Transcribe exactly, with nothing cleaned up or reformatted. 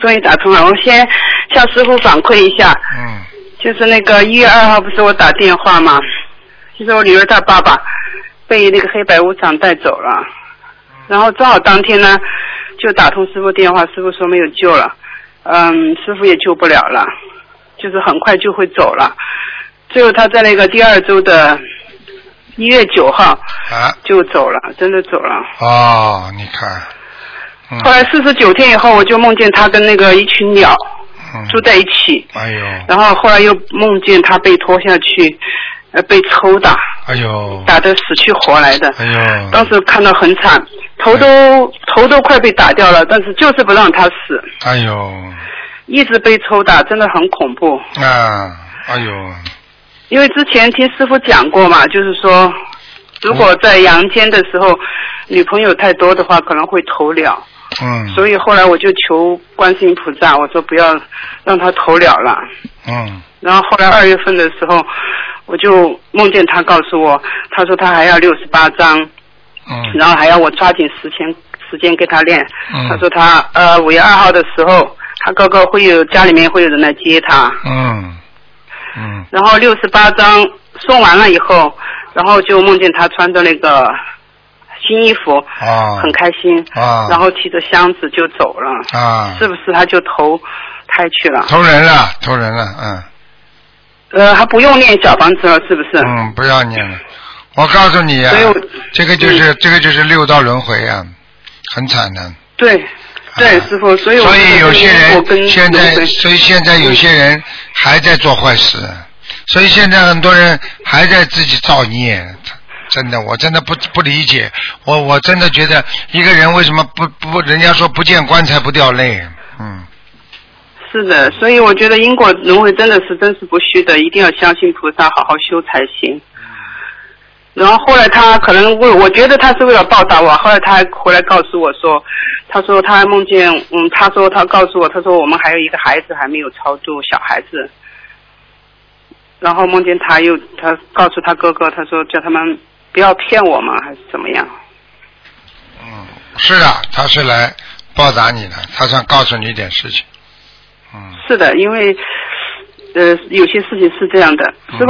终于打通了，我先向师傅反馈一下。 嗯。 就是那个一月二号不是我打电话吗？就是我女儿她爸爸被那个黑白无常带走了，然后正好当天呢就打通师傅电话，师傅说没有救了，嗯，师傅也救不了了，就是很快就会走了。最后他在那个第二周的一月九号啊就走了，真的走了。 哦，你看。嗯、 后来四十九天以后，我就梦见他跟那个一群鸟住在一起。 嗯、哎呦。 然后后来又梦见他被拖下去，呃，被抽打。 哎呦。 打得死去活来的。 哎呦。 当时看到很惨，头都、哎、头都快被打掉了，但是就是不让他死。 哎呦。 一直被抽打，真的很恐怖。 啊，哎呦。 因为之前听师傅讲过嘛，就是说，如果在阳间的时候，嗯、女朋友太多的话，可能会投了。 嗯。 所以后来我就求观世音菩萨，我说不要让他投了了。 嗯。 然后后来二月份的时候，我就梦见他告诉我，他说他还要六十八章。 嗯。 然后还要我抓紧时间时间给他练。 嗯。 他说他呃五月二号的时候，他哥哥会有家里面会有人来接他。 嗯。嗯。 然后六十八章送完了以后，然后就梦见他穿着那个新衣服， 啊， 很开心， 啊， 然后提着箱子就走了， 啊， 是不是他就投胎去了？ 投人了，投人了，嗯。 呃，还不用念小房子了，是不是？ 嗯，不要念了。我告诉你啊，这个就是、嗯、这个就是六道轮回啊，很惨的。 对，对，啊、师傅，所以我所以有些人现在，所以现在有些人还在做坏事，所以现在很多人还在自己造孽。真的，我真的不不理解，我我真的觉得一个人为什么不不，人家说不见棺材不掉泪，嗯。 是的，所以我觉得因果轮回真的是真实不虚的，一定要相信菩萨，好好修才行。然后后来他可能为，我觉得他是为了报答我，后来他还回来告诉我说，他说他还梦见，嗯，他说他告诉我，他说我们还有一个孩子还没有超度，小孩子。然后梦见他又他告诉他哥哥，他说叫他们不要骗我嘛，还是怎么样？ 嗯，是的，他是来报答你的，他想告诉你一点事情。嗯， 是的，因为呃有些事情是这样的，师傅